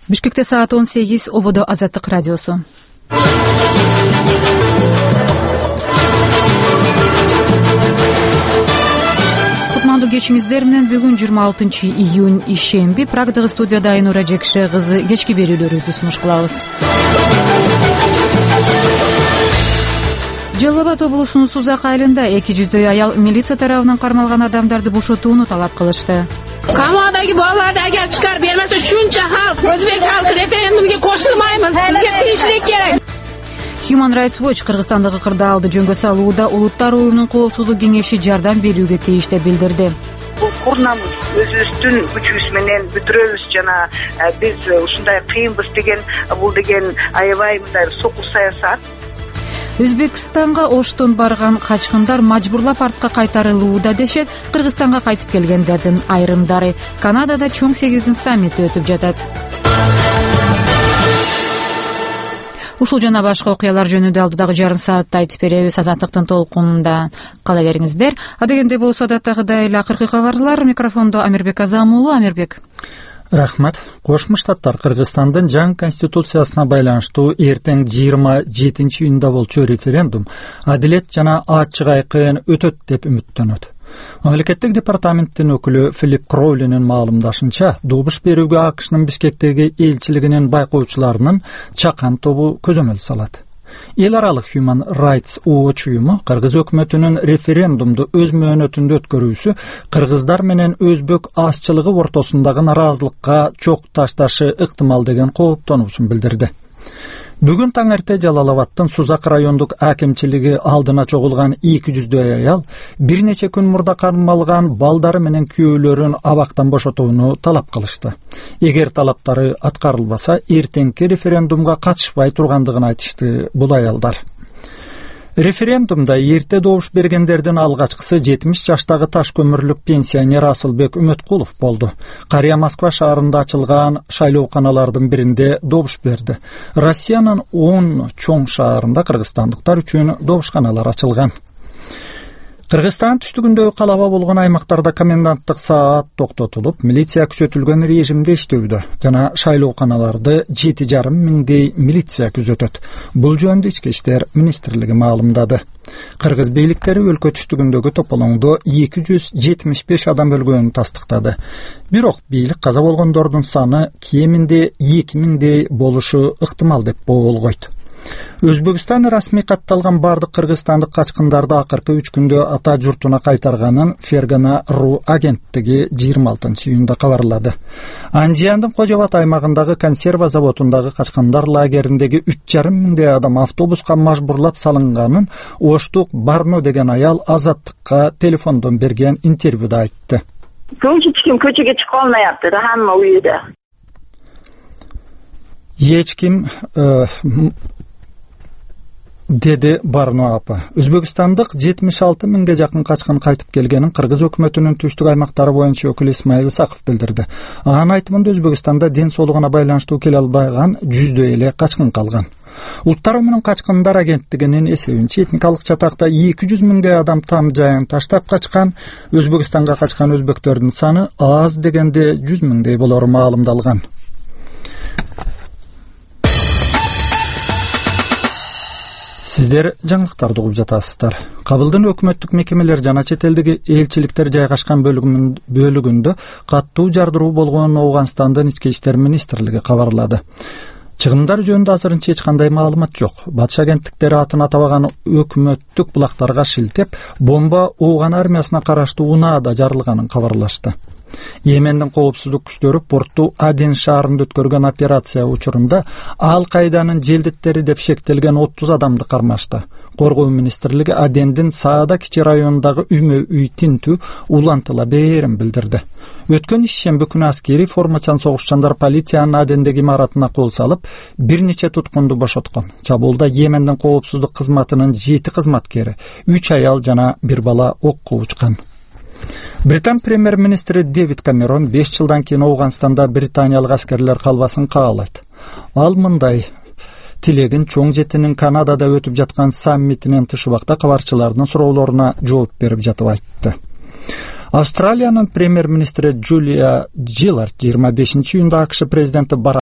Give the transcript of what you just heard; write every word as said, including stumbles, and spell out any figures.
Бишкекте саат он сегиз, ободо Азаттык радиосу. Кутмандуу кечиңиздер менен бүгүн жыйырма алтынчы июнь ишемби Прагдагы студияда Айнура Жекше кызы кечки берүүлөрүбүздү сунуш кылабыз. Жалал Абад облусунун Сузак айылында эки жүздөй аял милиция тарабынан кармалган адамдарды бошотууну талап кылышты. Камадagi bolalarni agar chiqarib bermasa, shuncha xalq, o'zbek xalqi referendumga qo'shilmaymiz. Bizga tinchlik kerak. Human Rights Watch Кыргызстандагы кырдаалды жөнгө салууда улуттар уюмунун коопсуздук кеңеши жардам берүүгө тийиш деп билдирди. Бул курнамыз өзүбүздүн күчүбүз менен бүтүрөбүз жана биз ушундай кыйынбыз деген бул деген аябай мындай сокул саясат. Өзбекстанга Оштон барган качкындар мажбурлап артка кайтарылууда дешет Кыргызстанга кайтып келгендердин айрымдары. Канадада чоң сегиздин саммити өтүп жатат. Ушул жана башка окуялар жөнүндө алдыдагы жарым саатта айтып беребиз. Азаттыктын толкунунда кала бериңиздер. Адегенде болсо адаттагыдай эле акыркы кабарлар. Микрофондо Амирбек Азамуулу. Амирбек. Рахмат. Кошмо Штаттар Кыргызстандын жаңы конституциясына байланыштуу эртең жыйырма жетинчи июнда болчу референдум адилет жана ачык айкын өтөт деп үмүттөнөт. Мамлекеттик департаменттин өкүлү Филипп Кроулинин маалымдашынча, добуш берүүгө АКШнын Бишкектеги элчилигинин байкоочуларынын чакан тобу көзөмөл салат. Эл аралык Human Rights Watch уюму кыргыз өкмөтүнүн референдумду өз мөөнөтүндө өткөрүүсү кыргыздар менен өзбек азчылыгы ортосундагы наразылыкка чок ташташы ыктымал деген кооптонуусун билдирди. Бүгүн таң эрте Жалал Абадтын Сузак райондук акимчилиги алдына чогулган эки жүздөй аял бир нече күн мурда кармалган балдары менен күйөөлөрүн абактан бошотууну талап кылышты. Эгер талаптары аткарылбаса, эртеңки референдумга катышпай тургандыгын айтышты бул аялдар. Референдумда эрте добуш бергендердин алгачкысы жетимиш жаштагы таш көмүрлүк пенсионер Асылбек Үмөткулов болду. Карыя Москва шаарында ачылган шайлооканалардын биринде добуш берди. Россиянын он чоң шаарында кыргызстандыктар үчүн добушканалар ачылган. Кыргызстан түштүгүндөгү калаба болгон аймактарда коменданттык саат токтотулуп, милиция күчөтүлгөн режимде иштөөдө жана шайлооканаларды жети жарым миңдей милиция күзөтөт. Бул жөнүндө Ички иштер министрлиги маалымдады. Кыргыз бийликтери өлкө түштүгүндөгү тополоңдо эки жүз жетимиш беш адам өлгөнүн тастыктады. Бирок бийлик каза болгондордун саны кеминде эки миңдей болушу ыктымал деп болгойт. Өзбекстан расмий катталган бардык кыргызстандык качкындарды акыркы үч күндө ата журтуна кайтарганын Фергана Ру агенттиги жыйырма алтынчы июнда кабарлады. Анжияндын Кожобат аймагындагы консерва заводундагы качкындар лагериндеги үч жарым миңдей адам автобуска мажбурлап салынганын Оштук Барно деген аял Азаттыкка телефондон берген интервьюда айтты. Эч ким көчөгө чыга алмаyaптыр, хамма үйдө. Эч ким деди Барно апа. Өзбекстандык жетимиш алты миңге жакын качкын кайтып келгенин Кыргыз өкмөтүнүн түштүк аймактары боюнча өкүлү Исмаил Исаков билдирди. Анын айтымында Өзбекстанда ден соолугуна байланыштуу келе албаган жүздөй эле качкын калган. Улуттар уюмунун качкындар агенттигинин эсебинче этникалык чатакта эки жүз миңдей адам там жайын таштап качкан. Өзбекстанга качкан өзбектөрдүн саны аз дегенде жүз миңдей болору маалымдалган. Сиздер жаңылыктарды угуп жатасыздар. Кабылдын өкмөттүк мекемелер жана чет элдеги элчиликтер жайгашкан бөлүгүндө каттуу жардыруу болгонун Ооганстандын Ички иштер министрлиги кабарлады. Чыгымдар жөнүндө азырынча эч кандай маалымат жок. Батыш агенттиктери атын атабаган өкмөттүк булактарга шилтеп, бомба Ооган армиясына караштуу унаада жарылганын кабарлашты. Йемендин коопсуздук күчтөрү порту Аден шаарында өткөргөн операция учурунда Ал-Кайданын желдеттери деп шектелген отуз адамды кармашты. Коргоо министрлиги Адендин Саада кичи районундагы үймө үй тинтүү улантыла берин билдирди. Өткөн ишемби күнү аскери формачан согушчандар полициянын Адендеги имаратына кол салып, бир нече туткунду бошоткон. Чабуулда Йемендин коопсуздук кызматынын жети кызматкери, үч аял жана бир бала окко учкан. Британ премьер-министри Дэвид Камерон беш жылдан кийин Ооганстанда британиялык аскерлер калбасын каалайт. Ал мындай тилегин чоң жетинин Канадада өтүп жаткан саммитинен тыш убакта кабарчылардын суроолоруна жооп берип жатып айтты. Австралиянын премьер-министри Джулия Джилард жыйырма бешинчи июнда АКШ президенти Барак